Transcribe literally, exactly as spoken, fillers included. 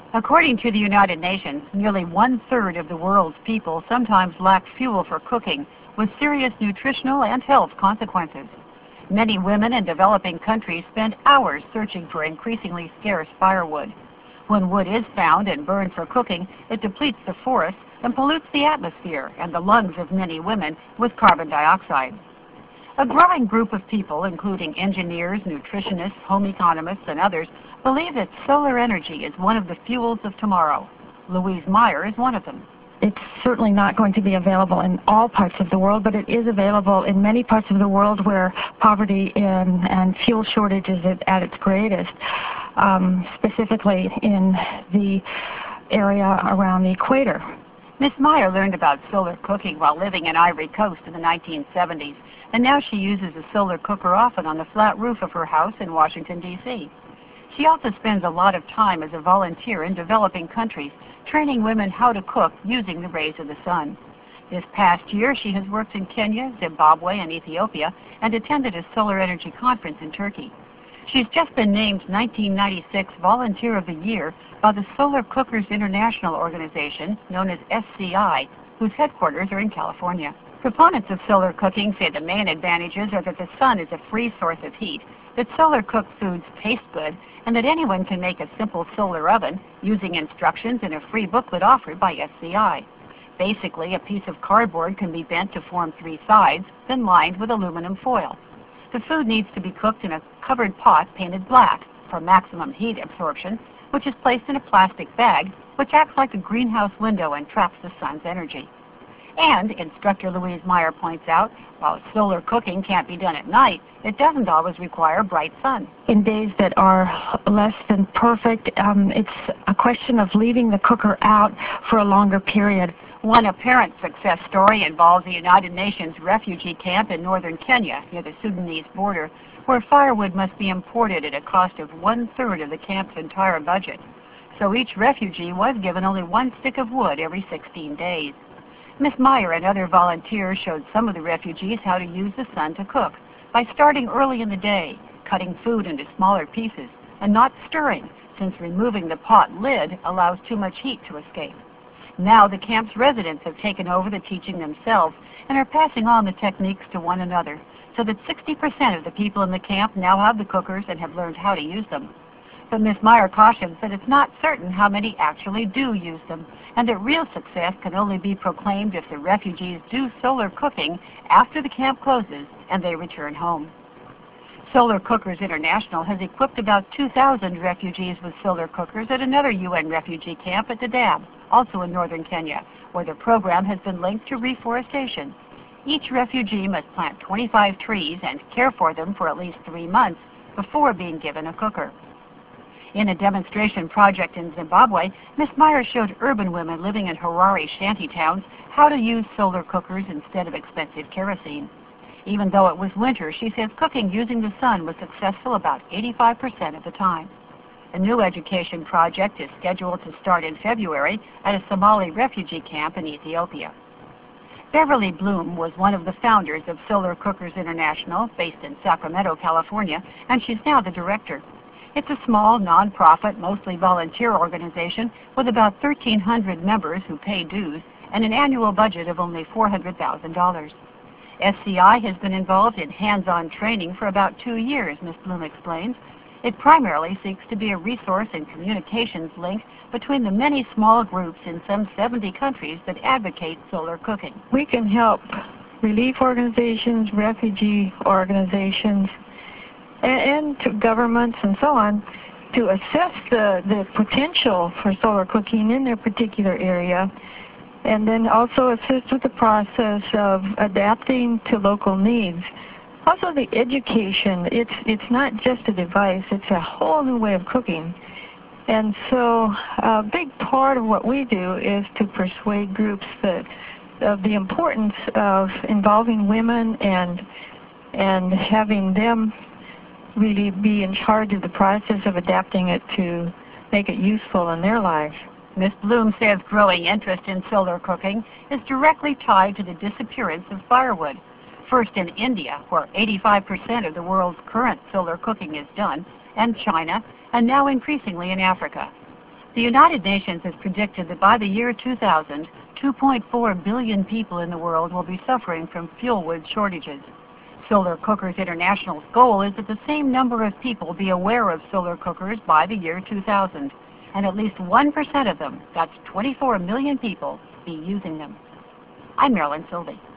According to the United Nations, nearly one-third of the world's people sometimes lack fuel for cooking, with serious nutritional and health consequences. Many women in developing countries spend hours searching for increasingly scarce firewood. When wood is found and burned for cooking, it depletes the forests and pollutes the atmosphere and the lungs of many women with carbon dioxide. A growing group of people, including engineers, nutritionists, home economists, and others, believe that solar energy is one of the fuels of tomorrow. Louise Meyer is one of them. It's certainly not going to be available in all parts of the world, but it is available in many parts of the world where poverty and, and fuel shortage is at, at its greatest, um, specifically in the area around the equator. Miss Meyer learned about solar cooking while living in Ivory Coast in the nineteen seventies, and now she uses a solar cooker often on the flat roof of her house in Washington, D C She also spends a lot of time as a volunteer in developing countries, training women how to cook using the rays of the sun. This past year, she has worked in Kenya, Zimbabwe, and Ethiopia, and attended a solar energy conference in Turkey. She's just been named nineteen ninety-six Volunteer of the Year by the Solar Cookers International organization, known as S C I, whose headquarters are in California. Proponents of solar cooking say the main advantages are that the sun is a free source of heat, that solar-cooked foods taste good, and that anyone can make a simple solar oven using instructions in a free booklet offered by S C I. Basically, a piece of cardboard can be bent to form three sides, then lined with aluminum foil. The food needs to be cooked in a covered pot painted black for maximum heat absorption, which is placed in a plastic bag, which acts like a greenhouse window and traps the sun's energy. And, instructor Louise Meyer points out, while solar cooking can't be done at night, it doesn't always require bright sun. In days that are less than perfect, um, it's a question of leaving the cooker out for a longer period. One apparent success story involves the United Nations refugee camp in northern Kenya, near the Sudanese border, where firewood must be imported at a cost of one-third of the camp's entire budget. So each refugee was given only one stick of wood every sixteen days. Miss Meyer and other volunteers showed some of the refugees how to use the sun to cook, by starting early in the day, cutting food into smaller pieces, and not stirring, since removing the pot lid allows too much heat to escape. Now the camp's residents have taken over the teaching themselves and are passing on the techniques to one another, so that sixty percent of the people in the camp now have the cookers and have learned how to use them. But Miss Meyer cautions that it's not certain how many actually do use them, and that real success can only be proclaimed if the refugees do solar cooking after the camp closes and they return home. Solar Cookers International has equipped about two thousand refugees with solar cookers at another U N refugee camp at Dadaab, also in northern Kenya, where the program has been linked to reforestation. Each refugee must plant twenty-five trees and care for them for at least three months before being given a cooker. In a demonstration project in Zimbabwe, Miss Meyer showed urban women living in Harare shanty towns how to use solar cookers instead of expensive kerosene. Even though it was winter, she says cooking using the sun was successful about eighty-five percent of the time. A new education project is scheduled to start in February at a Somali refugee camp in Ethiopia. Beverly Bloom was one of the founders of Solar Cookers International, based in Sacramento, California, and she's now the director. It's a small, non-profit, mostly volunteer organization with about thirteen hundred members who pay dues and an annual budget of only four hundred thousand dollars. S C I has been involved in hands-on training for about two years, Miz Bloom explains. It primarily seeks to be a resource and communications link between the many small groups in some seventy countries that advocate solar cooking. We can help relief organizations, refugee organizations, and, and to governments and so on to assess the, the potential for solar cooking in their particular area, and then also assist with the process of adapting to local needs. Also the education, it's, it's not just a device, it's a whole new way of cooking. And so a big part of what we do is to persuade groups that of the importance of involving women and, and having them really be in charge of the process of adapting it to make it useful in their lives. Miz Bloom says growing interest in solar cooking is directly tied to the disappearance of firewood. First in India, where eighty-five percent of the world's current solar cooking is done, and China, and now increasingly in Africa. The United Nations has predicted that by the year two thousand, two point four billion people in the world will be suffering from fuel wood shortages. Solar Cookers International's goal is that the same number of people be aware of solar cookers by the year two thousand, and at least one percent of them, that's twenty-four million people, be using them. I'm Marilyn Silvey.